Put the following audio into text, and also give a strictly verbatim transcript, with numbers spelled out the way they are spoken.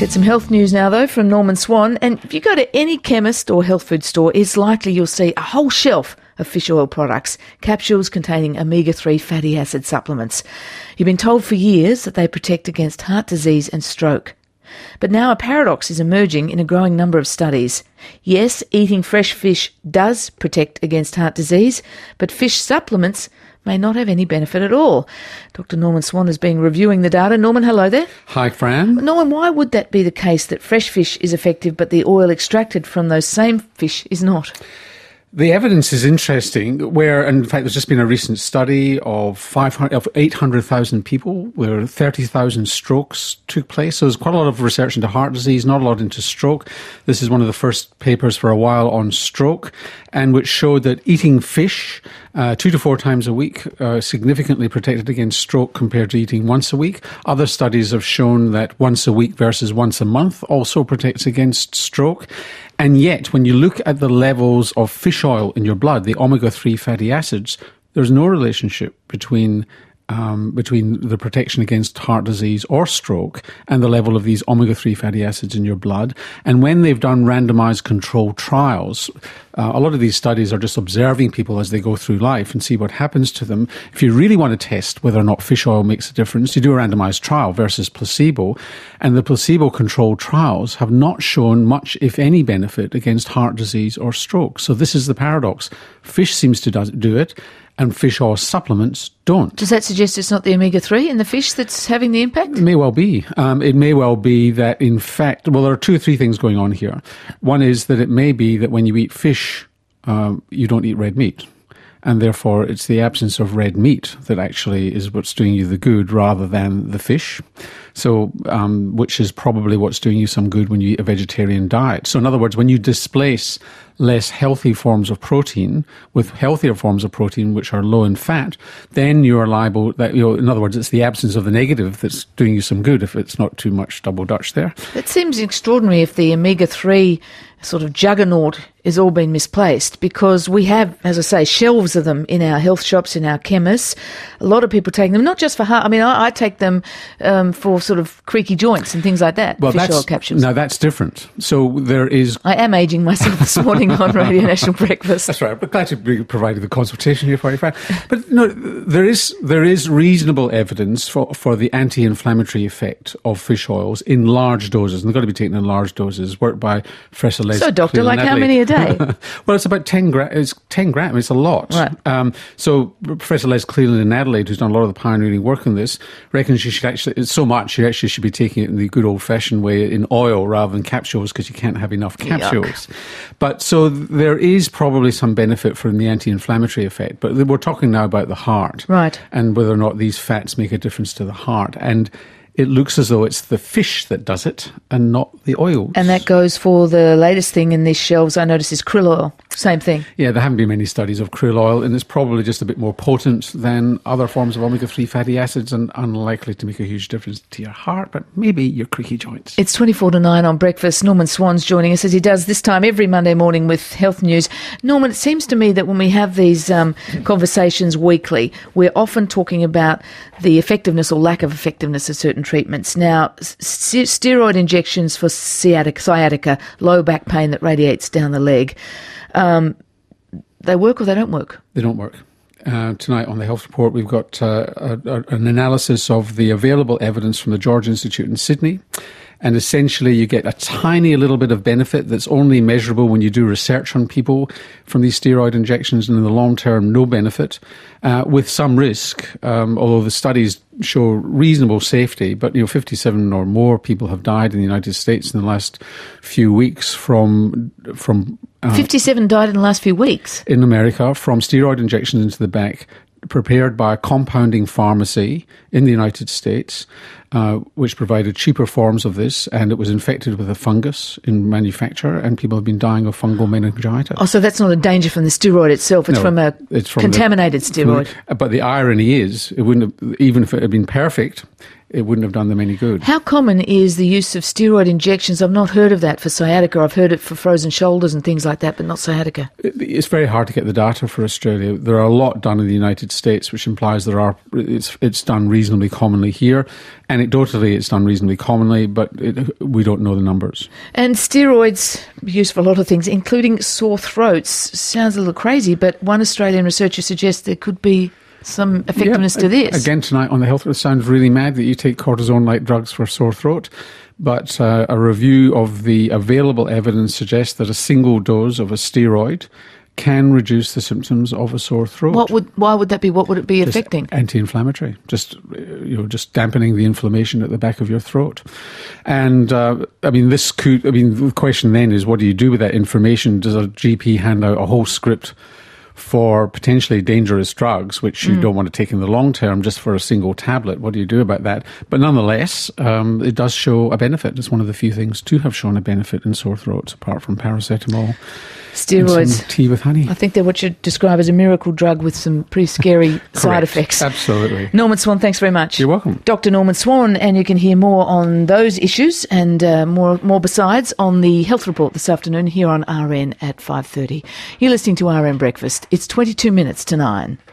Get some health news now, though, from Norman Swan. And if you go to any chemist or health food store, it's likely you'll see a whole shelf of fish oil products, capsules containing omega three fatty acid supplements. You've been told for years that they protect against heart disease and stroke. But now a paradox is emerging in a growing number of studies. Yes, eating fresh fish does protect against heart disease, but fish supplements may not have any benefit at all. Doctor Norman Swan has been reviewing the data. Norman, hello there. Hi, Fran. Norman, why would that be the case that fresh fish is effective but the oil extracted from those same fish is not? The evidence is interesting, where, in fact, there's just been a recent study of five hundred, of eight hundred thousand people where thirty thousand strokes took place. So there's quite a lot of research into heart disease, not a lot into stroke. This is one of the first papers for a while on stroke, and which showed that eating fish uh, two to four times a week uh, significantly protected against stroke compared to eating once a week. Other studies have shown that once a week versus once a month also protects against stroke. And yet, when you look at the levels of fish oil in your blood, the omega three fatty acids, there's no relationship between um, between the protection against heart disease or stroke and the level of these omega three fatty acids in your blood. And when they've done randomised controlled trials, uh, a lot of these studies are just observing people as they go through life and see what happens to them. If you really want to test whether or not fish oil makes a difference, you do a randomised trial versus placebo. And the placebo-controlled trials have not shown much, if any, benefit against heart disease or stroke. So this is the paradox. Fish seems to do it, and fish oil supplements don't. Does that suggest it's not the omega three in the fish that's having the impact? It may well be. Um, it may well be that, in fact, well, there are two or three things going on here. One is that it may be that when you eat fish, um, you don't eat red meat. And therefore, it's the absence of red meat that actually is what's doing you the good rather than the fish. So, um, which is probably what's doing you some good when you eat a vegetarian diet. So in other words, when you displace less healthy forms of protein with healthier forms of protein which are low in fat, then you're liable, that, you know, in other words, it's the absence of the negative that's doing you some good if it's not too much double Dutch there. It seems extraordinary if the omega three sort of juggernaut is all been misplaced, because we have, as I say, shelves of them in our health shops, in our chemists. A lot of people take them, not just for heart. I mean, I, I take them um, for sort of creaky joints and things like that, well, fish that's, oil capsules. Now, that's different. So there is... I am ageing myself this morning on Radio National Breakfast. That's right. But glad to be provided the consultation here for you, Fran. But no, there is there is reasonable evidence for, for the anti-inflammatory effect of fish oils in large doses. And they've got to be taken in large doses. Work by Professor Les. So, Doctor, like how many a day? Well, it's about ten grams. It's ten grams. It's a lot. Right. Um, so Professor Les Cleland in Adelaide, who's done a lot of the pioneering work on this, reckons you should actually, it's so much, you actually should be taking it in the good old-fashioned way in oil rather than capsules, because you can't have enough capsules. Yuck. But so there is probably some benefit from the anti-inflammatory effect. But we're talking now about the heart. Right. And whether or not these fats make a difference to the heart. And it looks as though it's the fish that does it and not the oils. And that goes for the latest thing in these shelves, I notice, is krill oil. Same thing. Yeah, there haven't been many studies of krill oil, and it's probably just a bit more potent than other forms of omega three fatty acids and unlikely to make a huge difference to your heart, but maybe your creaky joints. It's twenty-four to nine on Breakfast. Norman Swan's joining us, as he does this time every Monday morning with health news. Norman, it seems to me that when we have these um, conversations weekly, we're often talking about the effectiveness or lack of effectiveness of certain treatments. Now, st- steroid injections for sciatica, sciatica, low back pain that radiates down the leg, um, they work or they don't work? They don't work. Uh, tonight on the Health Report, we've got uh, a, a, an analysis of the available evidence from the George Institute in Sydney. And essentially you get a tiny little bit of benefit that's only measurable when you do research on people from these steroid injections, and in the long term, no benefit, uh, with some risk, um, although the studies show reasonable safety. But, you know, fifty-seven or more people have died in the United States in the last few weeks from... from uh, fifty-seven died in the last few weeks? In America, from steroid injections into the back, prepared by a compounding pharmacy in the United States, uh, which provided cheaper forms of this, and it was infected with a fungus in manufacture, and people have been dying of fungal meningitis. Oh, so that's not a danger from the steroid itself, it's no, from a it's from contaminated the, steroid. From, but the irony is, it wouldn't have, even if it had been perfect, it wouldn't have done them any good. How common is the use of steroid injections? I've not heard of that for sciatica. I've heard it for frozen shoulders and things like that, but not sciatica. It's very hard to get the data for Australia. There are a lot done in the United States, which implies there are it's it's done reasonably commonly here. Anecdotally, it's done reasonably commonly, but it, we don't know the numbers. And steroids used for a lot of things, including sore throats. Sounds a little crazy, but one Australian researcher suggests there could be some effectiveness yeah, to this. Again, tonight on the Health, it sounds really mad that you take cortisone-like drugs for sore throat, but uh, a review of the available evidence suggests that a single dose of a steroid can reduce the symptoms of a sore throat. What would? Why would that be? What would it be just affecting? Anti-inflammatory, just you know, just dampening the inflammation at the back of your throat. And uh, I mean, this could. I mean, the question then is, what do you do with that information? Does a G P hand out a whole script for potentially dangerous drugs, which you mm. don't want to take in the long term, just for a single tablet? What do you do about that? But nonetheless, um, it does show a benefit. It's one of the few things to have shown a benefit in sore throats, apart from paracetamol. Steroids. And some tea with honey. I think they're what you'd describe as a miracle drug with some pretty scary side effects. Absolutely. Norman Swan, thanks very much. You're welcome. Doctor Norman Swan, and you can hear more on those issues and uh, more more besides on the Health Report this afternoon here on R N at five thirty. You're listening to R N Breakfast. It's twenty-two minutes to nine.